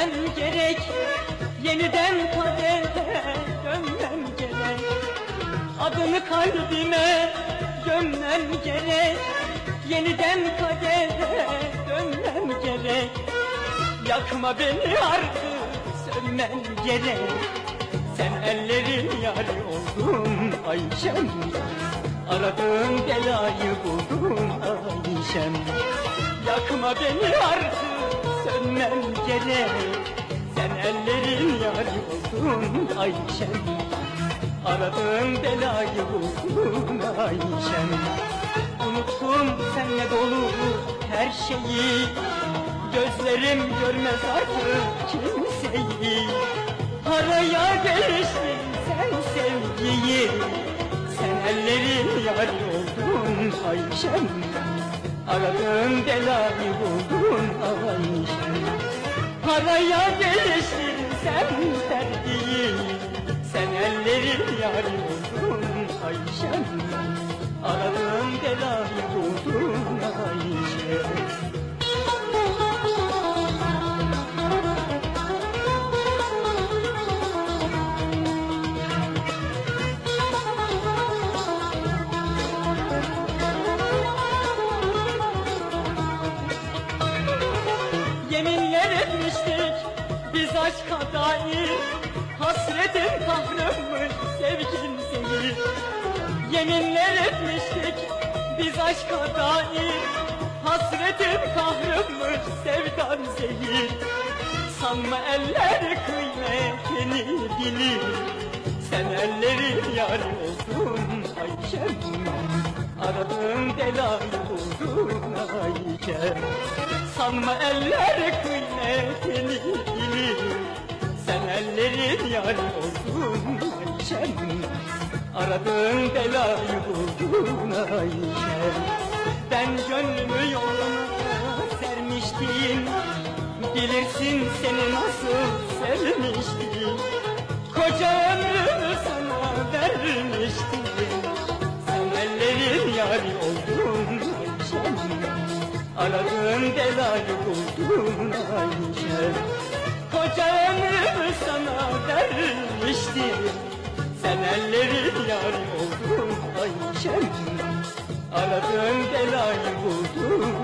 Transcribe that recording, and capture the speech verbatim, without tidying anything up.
dönmem gerek, yeniden kadere dönmem gerek. Adını kalbime gömmem gerek, yeniden kadere dönmem gerek. Yakma beni artık, sönmem gerek. Sen ellerin yari oldun Ayşem, aradığın belayı buldun Ayşem. Yakma beni artık, sönmem gerek. Sen ellerin yari oldun Ayşem, aradığın belayı buldun Ayşem. Unuttum seninle dolu her şeyi, gözlerim görmez artık kimseyi. Paraya geliştin sen sevgiyi, sen ellerin yari oldun Ayşem, aradığın belayı buldun Ayşem. Paraya geliştin sen sevgiyi, sen ellerin yari oldun Ayşem, aradığın belayı buldun Ayşem. Yeminler etmiştik biz aşka dair, hasretin kahrımmış sevgin zehir. Yeminler etmiştik biz aşka dair, hasretin kahrımmış sevdan zehir. Sanma eller kıymetini bilir, sen ellerin yari oldun Ayşem, aradığın belayı buldun Ayşem. Sanma eller kıymetini bilir, sen ellerin yari oldun Ayşem, aradığın belayı buldun Ayşem. Ben gönlümü yoluna sermiştim, bilirsin seni nasıl sevmiştim. Koca ömrümü sana vermiştim, sen ellerin yari oldun Ayşem, aradığın belayı buldun Ayşem. Koca ömrümü sana vermiştim, sen ellerin yari oldun Ayşem, aradığın belayı buldun